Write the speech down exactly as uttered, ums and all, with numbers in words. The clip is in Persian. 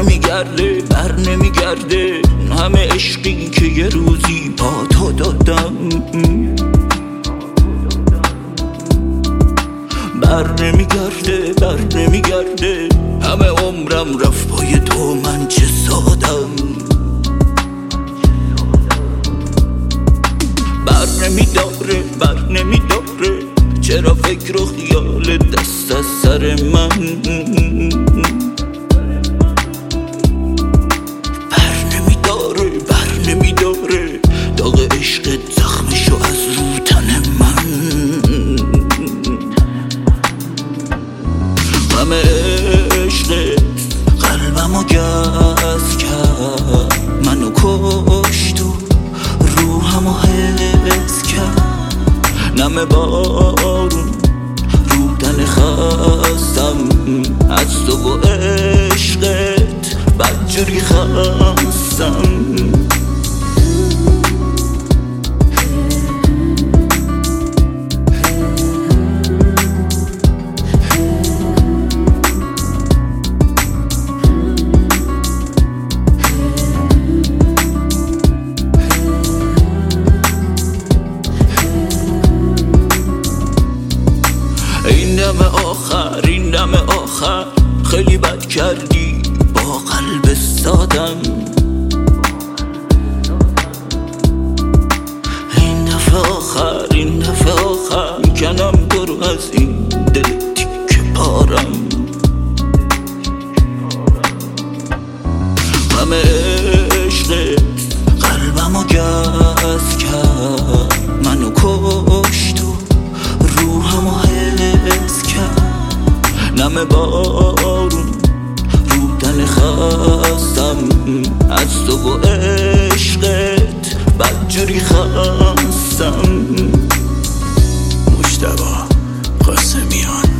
نمیگرده بر نمیگرده همه عشقی که یه روزی با تو دادم بر نمیگرده بر نمیگرده همه عمرم رفت پای تو من چه سادم بر نمیداره بر نمیداره چرا فکر و خیال دست از سر من بر نمیداره بر نمیداره داغ عشقت زخمشو از رو تن من همه عشقت قلبمو گز کرد منو کشت و روحمو حفظ کرد نم بارون رو تن خستم از تو و عشقت بدجوری خستم این دم آخر این دم آخر خیلی بد کردی با قلب سادم این دفعه آخر این دفعه آخر میکنم برو از این دل تیکه پارم همه عشقت قلبمو گز کرد منو کشت و روحمو حفظ کرد نم بارون رو تن خستم از تو و عشقت بدجوری خستم. مجتبی قاسمیان